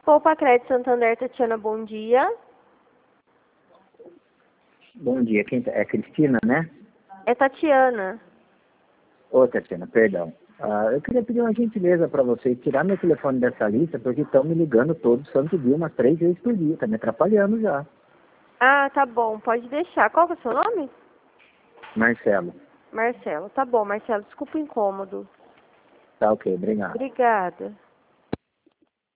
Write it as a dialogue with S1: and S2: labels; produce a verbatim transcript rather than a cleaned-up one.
S1: Poupa Crédito Santander, Tatiana, bom dia.
S2: Bom dia, quem tá? É Cristina, né?
S1: É Tatiana.
S2: Ô, Tatiana, perdão. Ah, eu queria pedir uma gentileza para você tirar meu telefone dessa lista, porque estão me ligando todo santo dia, umas três vezes por dia, tá me atrapalhando já.
S1: Ah, tá bom, pode deixar. Qual que é o seu nome?
S2: Marcelo.
S1: Marcelo. Tá bom, Marcelo, desculpa o incômodo.
S2: Tá ok, obrigado.
S1: Obrigada.